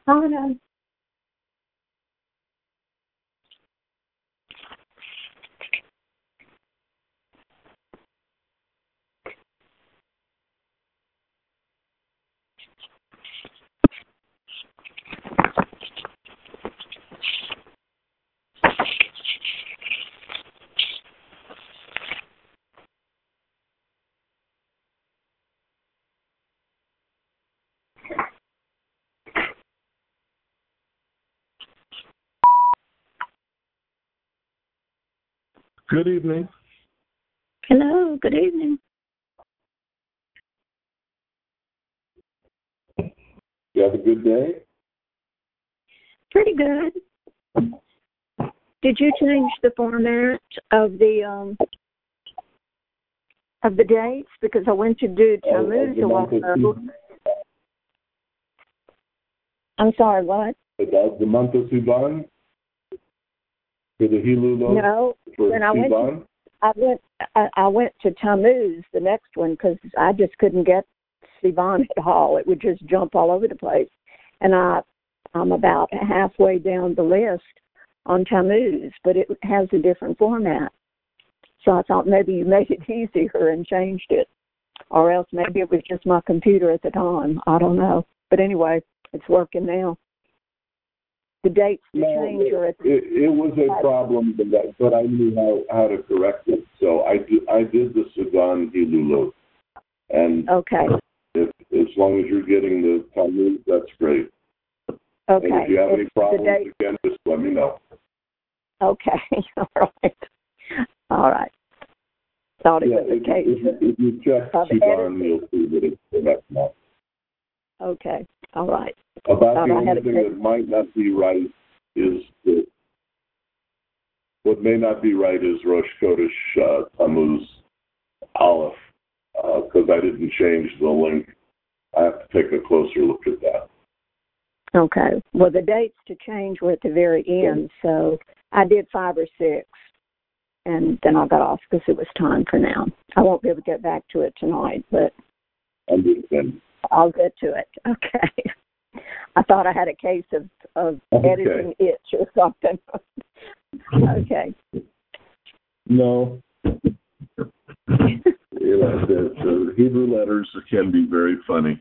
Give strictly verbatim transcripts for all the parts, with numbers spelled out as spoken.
Hana. Good evening. Hello, good evening. You have a good day? Pretty good. Did you change the format of the um of the dates? Because I went to do Tammuz a while ago. I'm sorry, what? About the month of Sivan? For the Hilulot? No, for when I went, Sivan? to, I went, I, I went to Tammuz, the next one, because I just couldn't get Sivan at all. It would just jump all over the place, and I, I'm about halfway down the list on Tammuz, but it has a different format. So I thought maybe you made it easier and changed it, or else maybe it was just my computer at the time. I don't know, but anyway, it's working now. The dates to No, change it, are at the it, it was a problem, but, that, but I knew how, how to correct it. So I did, I did the Sudan Hilulot. And okay. if, as long as you're getting the Talmud, that's great. Okay. And if you have It's any problems, date... again, just let me know. Okay. All right. All right. Thought it yeah, was a if, case if, if you check Sudan, you'll see that it's correct now. Okay. All right. About Thought the I only had a thing case. that might not be right is that what may not be right is Rosh Chodesh uh, Tammuz Aleph, because uh, I didn't change the link. I have to take a closer look at that. Okay. Well, the dates to change were at the very end, so I did five or six, and then I got off because it was time for now. I won't be able to get back to it tonight, but Understand. I'll get to it. Okay. I thought I had a case of, of okay. editing itch or something. Okay. No. You know, the, the Hebrew letters can be very funny.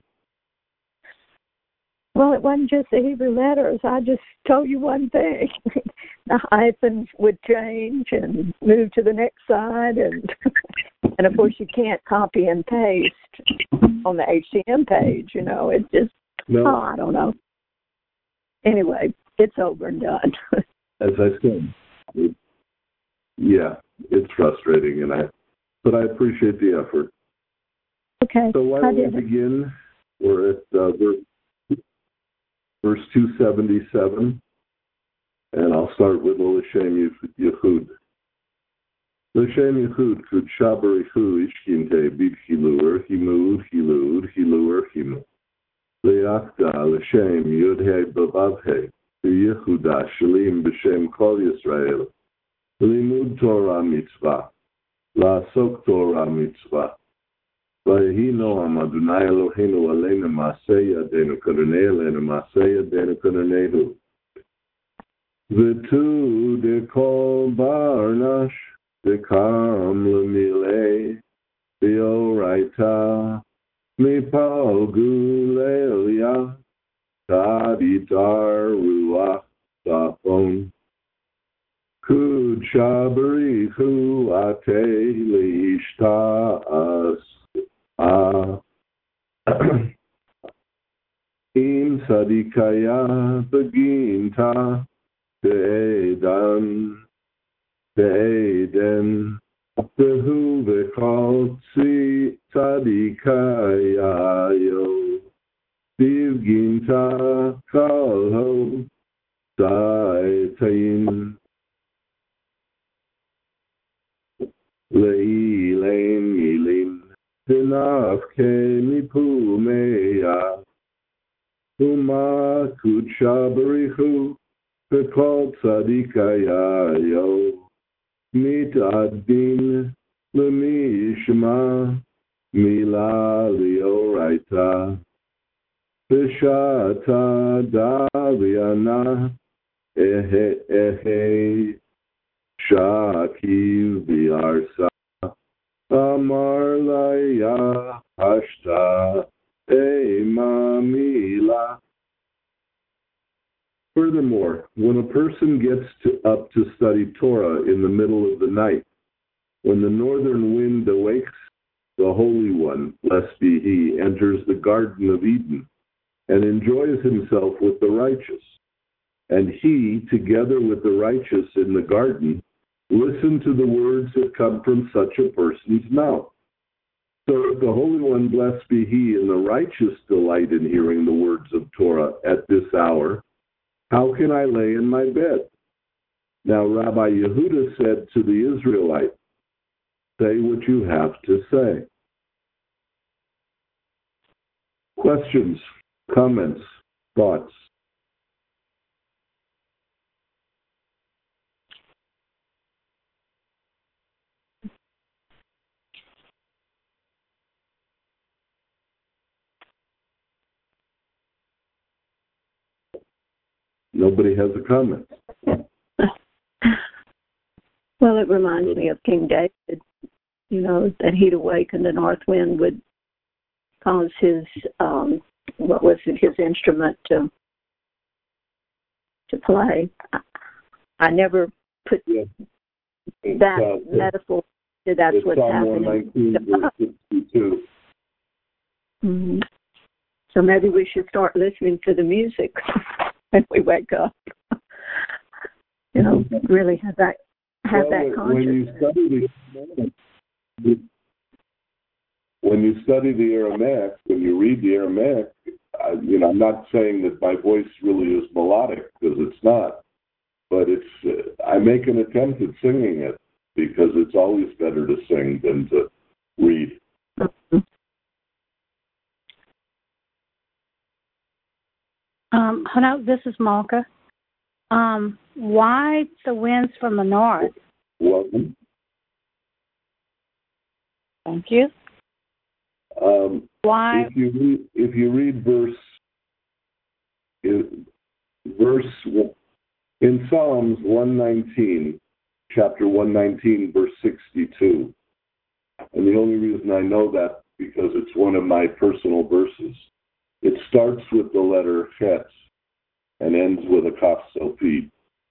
Well, it wasn't just the Hebrew letters. I just told you one thing. The hyphens would change and move to the next side, and and of course you can't copy and paste on the H T M page. You know, it just no. oh, I don't know. Anyway, it's over and done. As I said, it, yeah, it's frustrating, and I, but I appreciate the effort. Okay. So why don't we begin? We're at uh, verse, verse two seventy-seven, and I'll start with L'Shem Yehud. L'Shem Yehud kud shabarichu ishkinte bidchilur himud hilud hilur himu. Le'achda L'Shem Yudhe Bavavhe Yehuda Shalim B'Shem Kol Yisrael. Limud Torah Mitzvah. La'asok Torah Mitzvah. V'yehi Noam Adonai Eloheinu Aleinu Ma'aseh Yadeinu Kadonei Aleinu Ma'aseh Yadeinu Kadonehu. V'tu Dekol Barnash Dekam L'Milei V'yoraita Mipal Gulelia Taditar Ruach Safon Kud Shabarichu Ate Leishta As Im Sadikaya Beginta Be'edan Be'eden Behu V'chal Tzi Tzadikaya Yo Divginta Kalho Saitayin Leilein Yilin Dinaf Kemipu Meya Uma Kud Shabarichu V'chal Tzadikaya Yo Mitadin Lemishma Mila Lioraita Vishata Daviana Ehe Ehe Shaki Vyarsa Amarlaya Hashta Emamila. Furthermore, when a person gets to, up to study Torah in the middle of the night, when the northern wind awakes, the Holy One, blessed be He, enters the Garden of Eden and enjoys himself with the righteous. And he, together with the righteous in the garden, listen to the words that come from such a person's mouth. So if the Holy One, blessed be He, and the righteous delight in hearing the words of Torah at this hour, how can I lay in my bed? Now Rabbi Yehuda said to the Israelites, say what you have to say. Questions, comments, thoughts? Nobody has a comment. Well, it reminds me of King David, you know, that he'd awaken the north wind would cause his, um, what was it, his instrument to to play. I, I never put yeah. that uh, metaphor to that's what's Psalm happening. Mm-hmm. So maybe we should start listening to the music when we wake up. You know, really have that have well, that consciousness. When you study the when you study the Aramaic, when you read the Aramaic, I, you know, I'm not saying that my voice really is melodic because it's not, but it's uh, I make an attempt at singing it because it's always better to sing than to read. Mm-hmm. Um, hello, this is Malka. Um, why the winds from the north? Welcome. Thank you. Um, why? If you read, if you read verse, verse in Psalms one nineteen, chapter one nineteen, verse sixty-two, and the only reason I know that because it's one of my personal verses. It starts with the letter Chet and ends with a Kaf Sofit.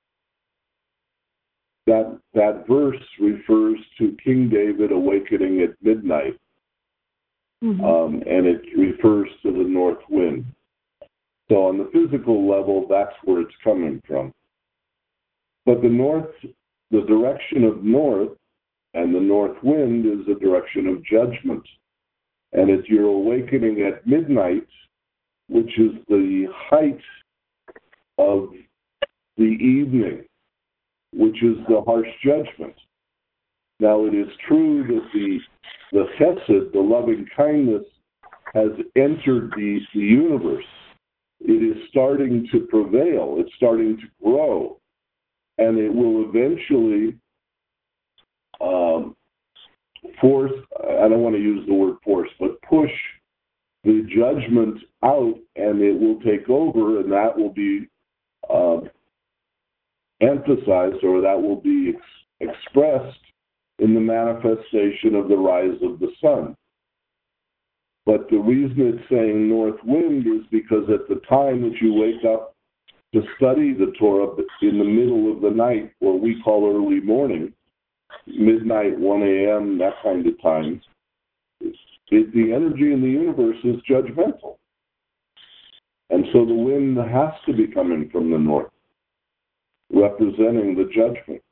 That, that verse refers to King David awakening at midnight, mm-hmm. um, and it refers to the north wind. So on the physical level, that's where it's coming from. But the north, the direction of north and the north wind is a direction of judgment. And if you're awakening at midnight, which is the height of the evening, which is the harsh judgment. Now, it is true that the the chesed, the loving kindness, has entered the, the universe. It is starting to prevail. It's starting to grow. And it will eventually um, force, I don't want to use the word force, but push the judgment out, and it will take over, and that will be uh, emphasized, or that will be ex- expressed in the manifestation of the rise of the sun. But the reason it's saying north wind is because at the time that you wake up to study the Torah in the middle of the night, or we call early morning, midnight, one a.m., that kind of time, it, the energy in the universe is judgmental. And so the wind has to be coming from the north, representing the judgment.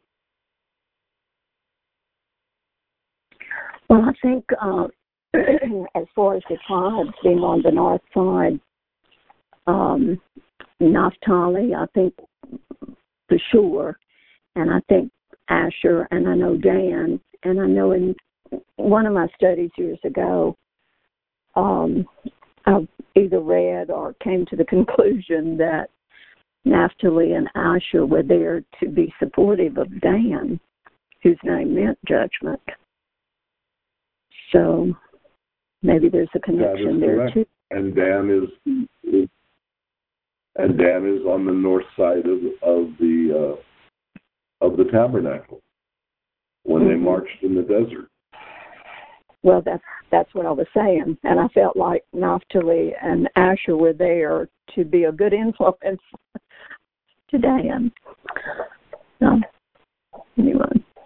Well, I think uh, as far as the tribes being on the north side, um, Naphtali, I think for sure, and I think Asher, and I know Dan, and I know in one of my studies years ago, um, I either read or came to the conclusion that Naphtali and Asher were there to be supportive of Dan, whose name meant judgment. So maybe there's a connection there correct. too. And Dan is, is and Dan is on the north side of of the uh, of the tabernacle when mm-hmm. they marched in the desert. Well, that's that's what I was saying, and I felt like Naphtali and Asher were there to be a good influence to Dan. So, anyway.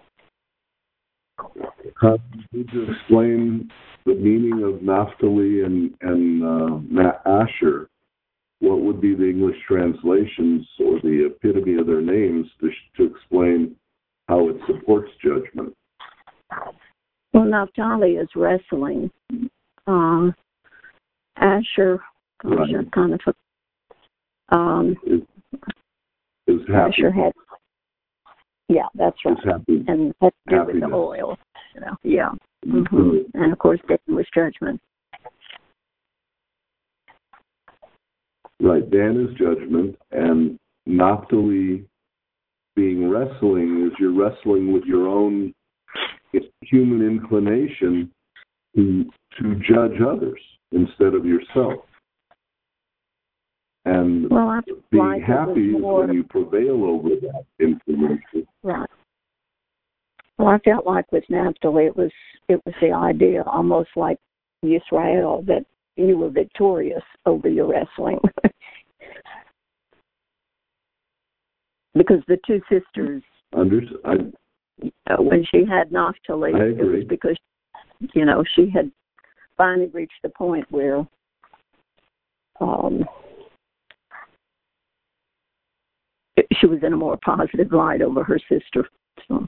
Uh, could you explain the meaning of Naphtali and, and uh, Asher? What would be the English translations or the epitome of their names to, to explain how it supports judgment? Well, Naphtali is wrestling. Uh, Asher, gosh, right. I kind of um, is, is happy. Asher had, yeah, that's right, happy. and had to do Happiness. with the oil. You know, yeah, mm-hmm. Mm-hmm. And of course, Dan was judgment. Right, Dan is judgment, and Naphtali being wrestling is you're wrestling with your own human inclination to to judge others instead of yourself. And well, being like happy is more... when you prevail over that inclination. Right. Well, I felt like with Naphtali, it was it was the idea, almost like Yisrael, that you were victorious over your wrestling. Because the two sisters, Under, I, uh, when she had Naphtali, I it was because, you know, she had finally reached the point where um, she was in a more positive light over her sister. So.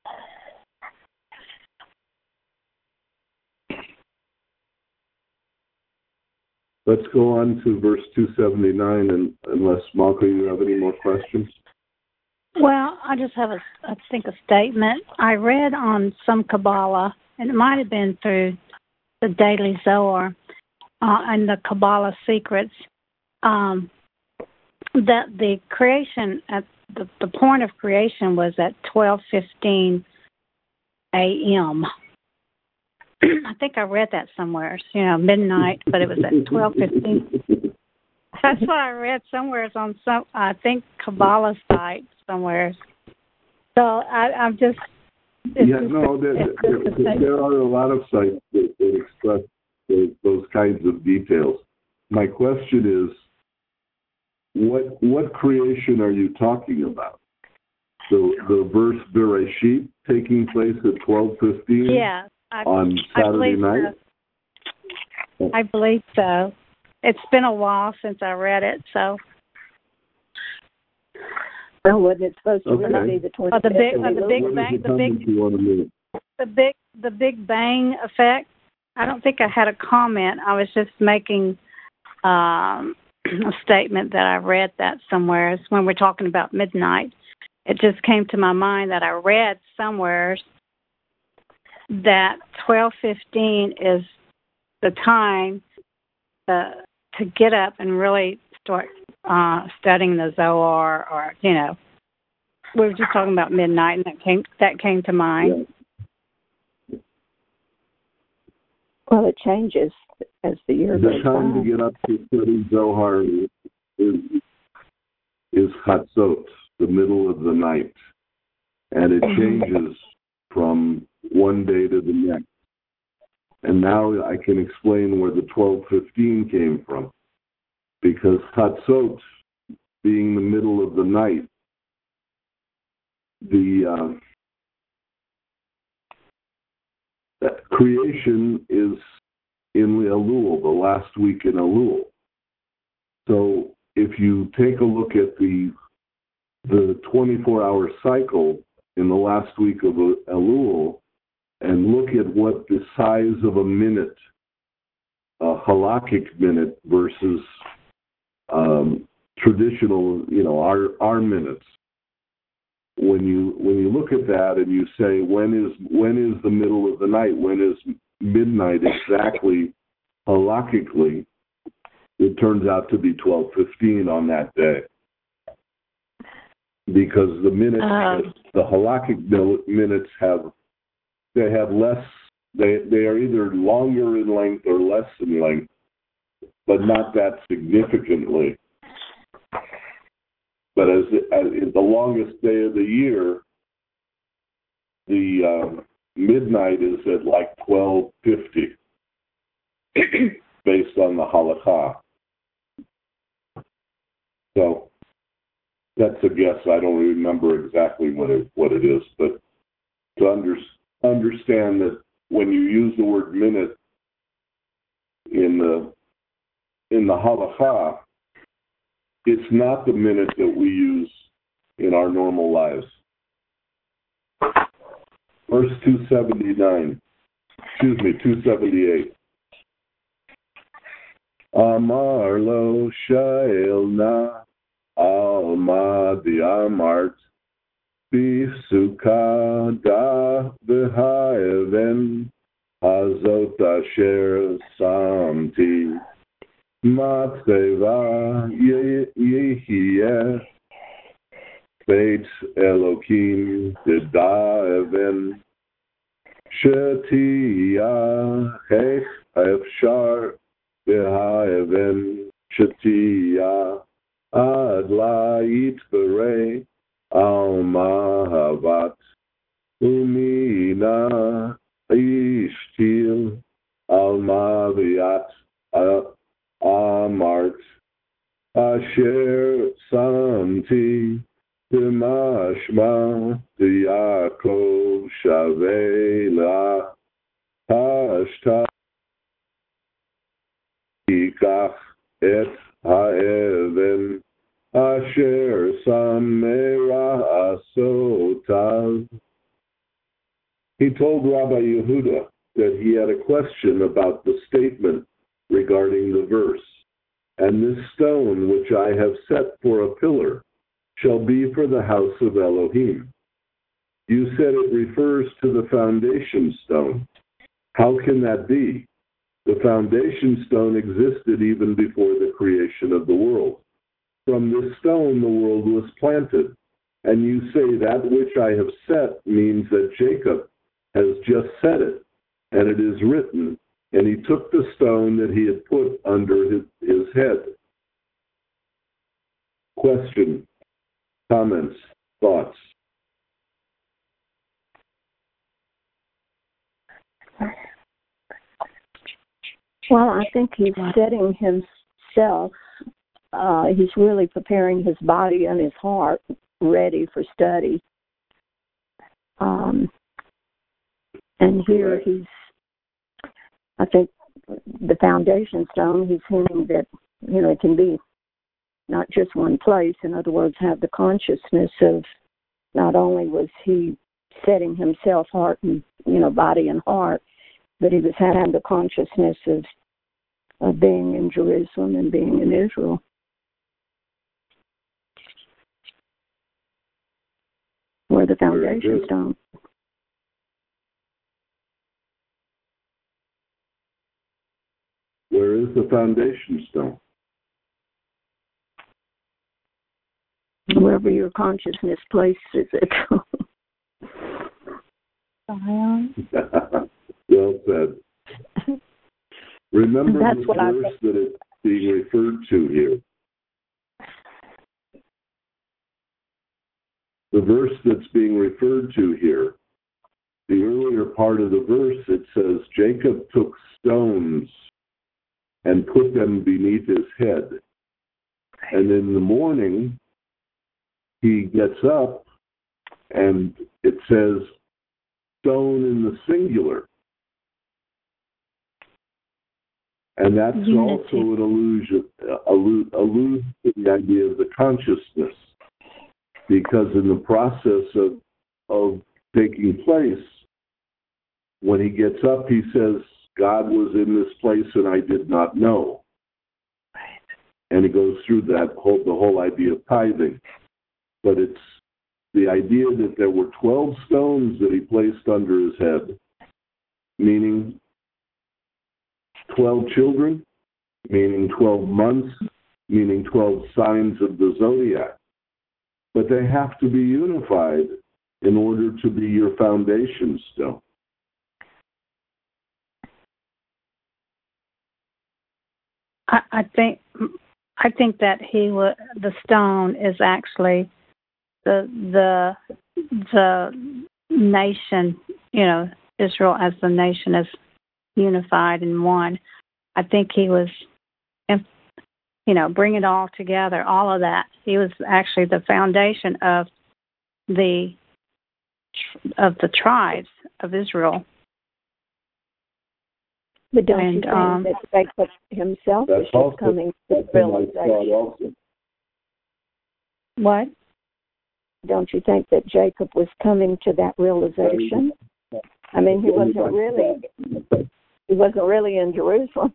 Let's go on to verse two seventy-nine, and unless, Malka, you have any more questions? Well, I just have, a, I think, a statement. I read on some Kabbalah, and it might have been through the Daily Zohar uh, and the Kabbalah Secrets, um, that the creation, at the, the point of creation was at twelve fifteen a.m., I think I read that somewhere, you know, midnight, but it was at twelve fifteen. That's what I read somewhere on some, I think, Kabbalah site somewhere. So I, I'm just... Yeah, no, there, there, there are a lot of sites that, that express those, those kinds of details. My question is, what what creation are you talking about? The, the verse Bereshit taking place at twelve fifteen? Yeah. I, on Saturday I night? So. I believe so. It's been a while since I read it, so. Well, wasn't it supposed to okay. really be the twenty-fifth? Oh, the big, oh, the big bang, the big, the big, the big bang effect. I don't think I had a comment. I was just making um, a statement that I read that somewhere. It's when we're talking about midnight. It just came to my mind that I read somewhere that twelve fifteen is the time uh, to get up and really start uh, studying the Zohar, or, you know, we were just talking about midnight, and that came that came to mind. Well, it changes as the year the goes time by. to get up to study Zohar is is Chatzot, the middle of the night, and it changes from one day to the next. And now I can explain where the twelve fifteen came from, because Chatzot, being the middle of the night, the uh, creation is in Elul, the last week in Elul. So if you take a look at the the twenty-four hour cycle in the last week of Elul, and look at what the size of a minute, a halakhic minute versus um, traditional, you know, our our minutes. When you when you look at that and you say, when is when is the middle of the night? When is midnight exactly halakhically? It turns out to be twelve fifteen on that day, because the minutes, um, the halakhic minutes have they have less. They they are either longer in length or less in length, but not that significantly. But as, as the longest day of the year, the um, midnight is at like twelve fifty, based on the halakha. So that's a guess. I don't remember exactly what it what it is, but to under, understand that when you use the word minute in the in the halakha, it's not the minute that we use in our normal lives. Verse two seventy-nine, excuse me, two seventy-eight. Amar lo shael na alma diamart bisuka da v'haeven hazot asher samti matzeva yehiyeh Beit Elokim Dedaven Shetia Hech Efshar Behaeven Shetia Ad La Yitbere Al Mahavat Umina Ishtil Al Maviat Amart Asher Santi Mashma Yaakov Shavela Hashta Ikach Et Haeven Asher Samera Asotav. He told Rabbi Yehuda that he had a question about the statement regarding the verse. And this stone which I have set for a pillar shall be for the house of Elohim. You said it refers to the foundation stone. How can that be? The foundation stone existed even before the creation of the world. From this stone the world was planted. And you say that which I have set means that Jacob has just set it. And it is written, and he took the stone that he had put under his, his head. Question. Comments, thoughts? Well, I think he's setting himself, uh, he's really preparing his body and his heart ready for study. Um, and here he's, I think the foundation stone, he's hinting that, you know, it can be not just one place. In other words, have the consciousness of not only was he setting himself heart and, you know, body and heart, but he was having the consciousness of, of being in Jerusalem and being in Israel. Where the foundation stone. Where is the foundation stone? Wherever your consciousness places it. Well said. Remember That's the what verse I that it's being referred to here. The verse that's being referred to here, the earlier part of the verse, it says, Jacob took stones and put them beneath his head. And in the morning, he gets up, and it says stone in the singular. And that's Unity. Also an allusion, allude, allude to the idea of the consciousness. Because in the process of, of taking place, when he gets up, he says, God was in this place and I did not know. Right. And he goes through that whole, the whole idea of tithing. But it's the idea that there were twelve stones that he placed under his head, meaning twelve children, meaning twelve months, meaning twelve signs of the zodiac. But they have to be unified in order to be your foundation stone. I, I think I think that he would the stone is actually the the the nation, you know, Israel as the nation is unified in one. I think he was, you know, bring it all together, all of that. He was actually the foundation of the of the tribes of Israel. But don't and, you think um, that Jacob himself That's is just also coming to the realization? also. What? Don't you think that Jacob was coming to that realization? I mean, he wasn't really he wasn't really in Jerusalem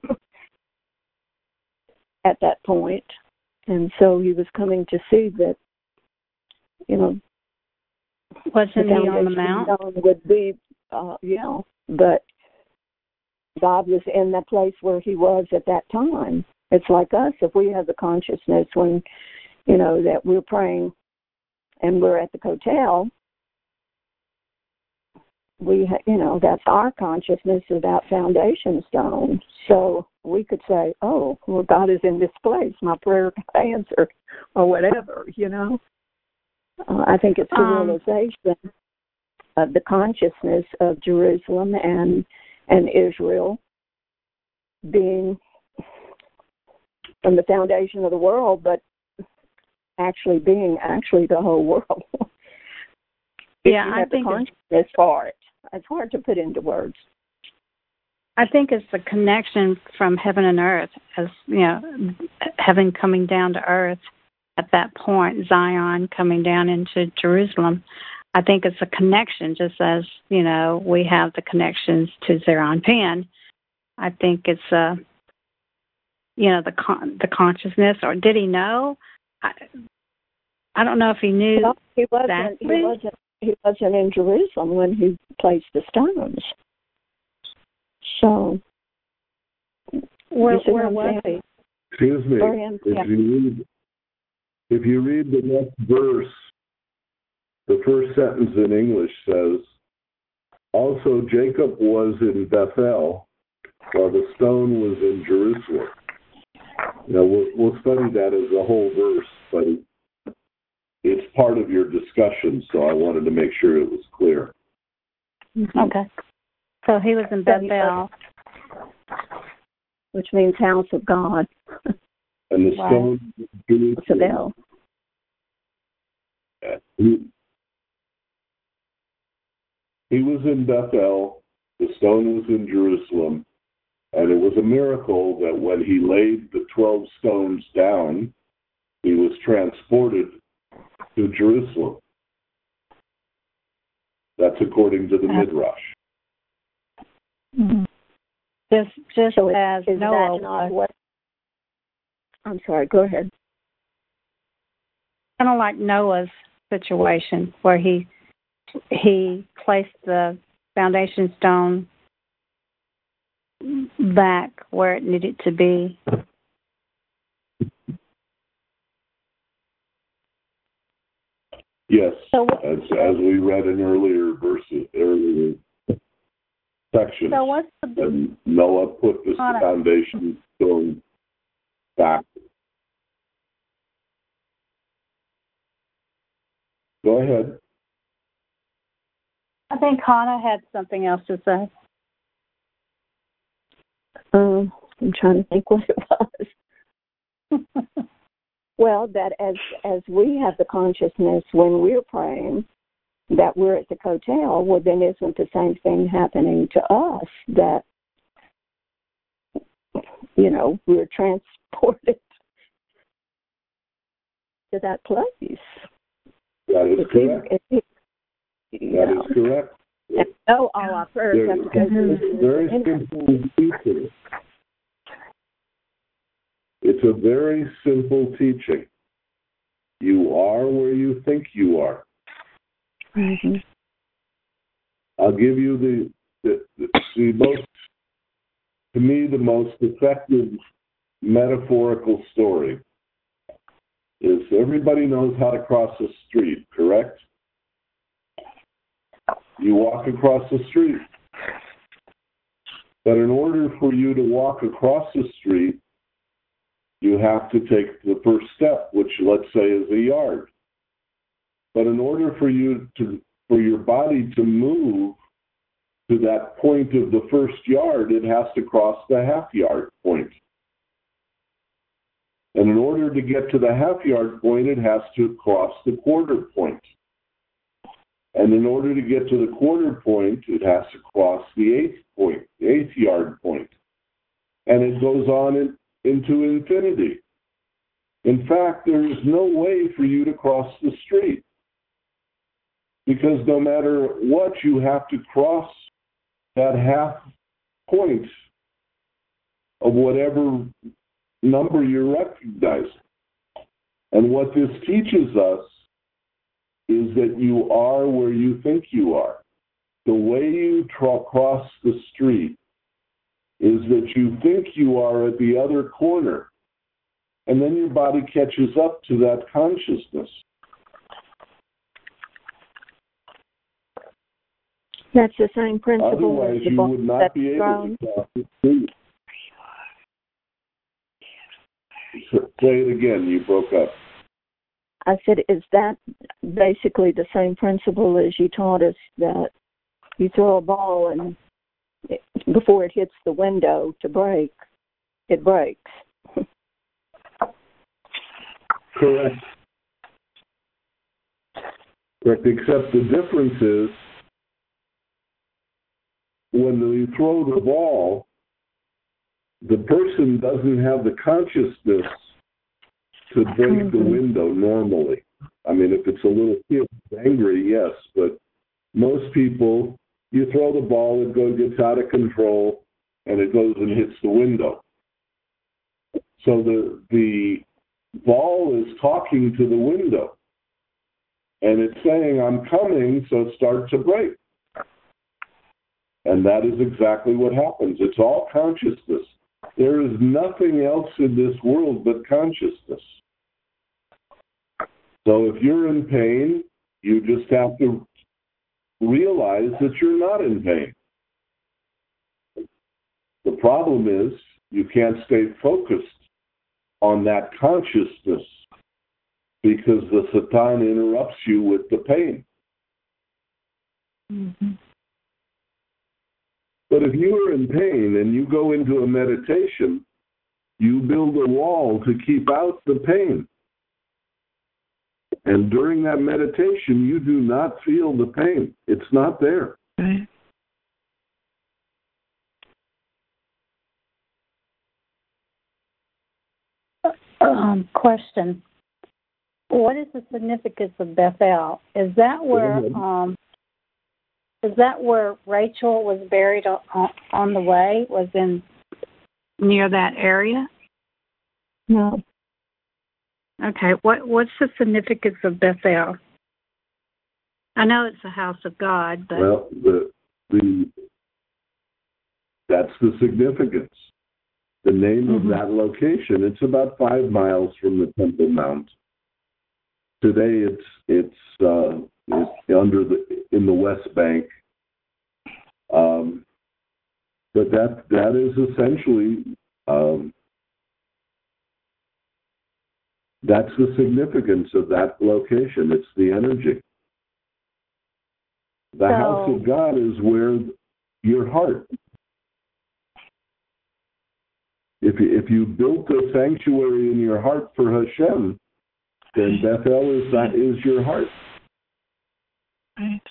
at that point, and so he was coming to see that, you know, Wasn't the he on the foundation mount? stone would be, uh, you know, but God was in that place where he was at that time. It's like us, if we have the consciousness when, you know, that we're praying and we're at the hotel, we, ha- you know, that's our consciousness of that foundation stone. So we could say, oh, well, God is in this place. My prayer got answered, or whatever, you know. Uh, I think it's the Um, realization of the consciousness of Jerusalem and and Israel being from the foundation of the world, but actually being actually the whole world. Yeah, you I have think the it's, consciousness for it. It's hard to put into words. I think it's the connection from heaven and earth, as you know, heaven coming down to earth at that point, Zion coming down into Jerusalem. I think it's a connection, just as, you know, we have the connections to Zeron Penn. I think it's a, you know, the con- the consciousness, or did he know? I, I don't know if he knew. Well, he wasn't. exactly. He wasn't. He wasn't in Jerusalem when he placed the stones. So, Where, you see where what I'm was saying? he? Excuse me. For him, If yeah. you read, if you read the next verse, the first sentence in English says, "Also Jacob was in Bethel, while the stone was in Jerusalem." Now we'll, we'll study that as a whole verse, but it, it's part of your discussion, so I wanted to make sure it was clear. Okay. So he was in Bethel. Which means house of God. And the Right. stone was in Jerusalem. He, he was in Bethel, the stone was in Jerusalem, and it was a miracle that when he laid the twelve stones down, he was transported to Jerusalem. That's according to the Midrash. Mm-hmm. Just, just So as is Noah that not was. what? I'm sorry. Go ahead. Kind of like Noah's situation, where he he placed the foundation stone back where it needed to be. Yes, So, as as we read in earlier verses, earlier sections. so what's the big, And Noah put the Got it. foundation stone back. Go ahead. I think Hannah had something else to say. Um, I'm trying to think what it was. Well, that as as we have the consciousness when we're praying that we're at the hotel, well, then isn't the same thing happening to us that, you know, we're transported to that place? That is If you, correct. if you, you That know, is correct. and know all our prayers There- have to go through It's very simple teaching. It's a very simple teaching. You are where you think you are. Mm-hmm. I'll give you the, the, the, the most, to me, the most effective metaphorical story is everybody knows how to cross a street, correct? You walk across the street. But in order for you to walk across the street, you have to take the first step, which let's say is a yard. But in order for you to, for your body to move to that point of the first yard, it has to cross the half yard point. And in order to get to the half yard point, it has to cross the quarter point. And in order to get to the quarter point, it has to cross the eighth point, the eighth yard point. And it goes on in, into infinity. In fact, there is no way for you to cross the street. Because no matter what, you have to cross that half point of whatever number you're recognizing. And what this teaches us is that you are where you think you are. The way you tra- cross the street is that you think you are at the other corner, and then your body catches up to that consciousness. That's the same principle. Otherwise, you would not be able thrown. to cross the street. Say it again, you broke up. I said, is that basically the same principle as you taught us, that you throw a ball and it, before it hits the window to break, it breaks? Correct. Correct, except the difference is when you throw the ball, the person doesn't have the consciousness to break the window normally. I mean, if it's a little kid angry, yes, but most people, you throw the ball, it goes, gets out of control, and it goes and hits the window. So the the ball is talking to the window, and it's saying, I'm coming, so start to break. And that is exactly what happens. It's all consciousness. There is nothing else in this world but consciousness. So if you're in pain, you just have to realize that you're not in pain. The problem is you can't stay focused on that consciousness because the Satan interrupts you with the pain. Mm-hmm. But if you are in pain and you go into a meditation, you build a wall to keep out the pain. And during that meditation, you do not feel the pain. It's not there. Right. Um, question. What is the significance of Bethel? Is that where um, is that where Rachel was buried on, on the way? Was in near that area? No. Okay. What what's the significance of Bethel? I know it's the house of God, but well, the the that's the significance. The name mm-hmm. of that location. It's about five miles from the Temple Mount. Today, it's it's, uh, it's under the in the West Bank. Um, but that that is essentially um, that's the significance of that location. It's the energy. The so, house of God is where your heart. If you, if you built a sanctuary in your heart for Hashem, then Bethel is that is your heart. Right.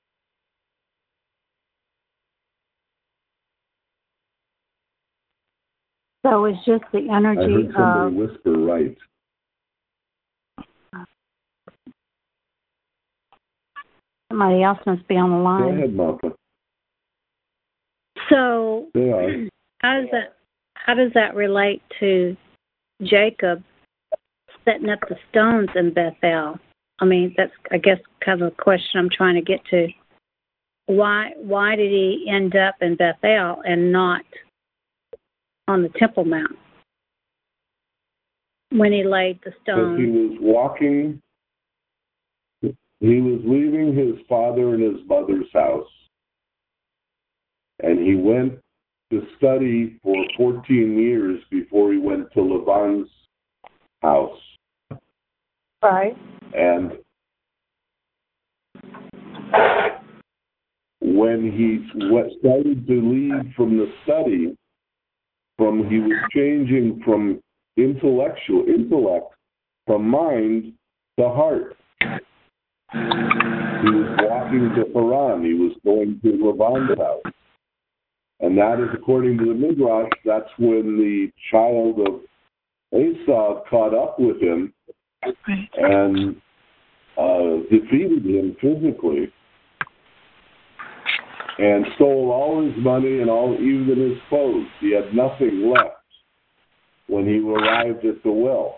So it's just the energy. I heard somebody of, whisper right. Somebody else must be on the line. Go ahead, Martha. So They are. how does that how does that relate to Jacob setting up the stones in Bethel? I mean, that's I guess kind of a question I'm trying to get to. Why why did he end up in Bethel and not on the Temple Mount when he laid the stones? Because he was walking. He was leaving his father and his mother's house, and he went to study for fourteen years before he went to Laban's house. Right. And when he started to leave from the study, from he was changing from intellectual intellect, from mind to heart. He was walking to Haran. He was going to Laban's house. And that is, according to the Midrash, that's when the child of Esau caught up with him and uh, defeated him physically and stole all his money and all, even his clothes. He had nothing left when he arrived at the well.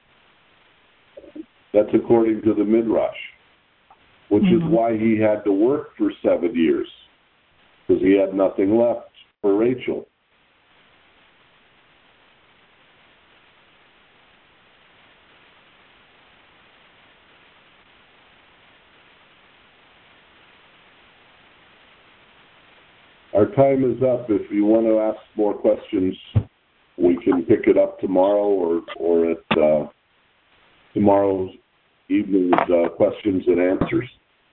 That's according to the Midrash, which mm-hmm. is why he had to work for seven years, because he had nothing left for Rachel. Our time is up. If you want to ask more questions, we can pick it up tomorrow or, or at uh, tomorrow's evening's uh, questions and answers.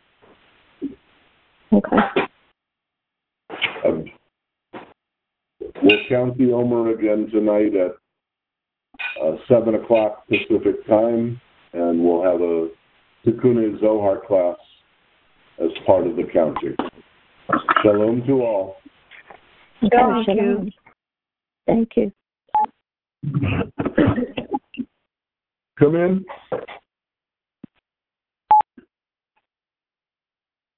Okay. Um, we'll count the Omer again tonight at uh, seven o'clock Pacific time, and we'll have a Tikkun Zohar class as part of the counting. Shalom to all. Thank you. Thank you. Come in.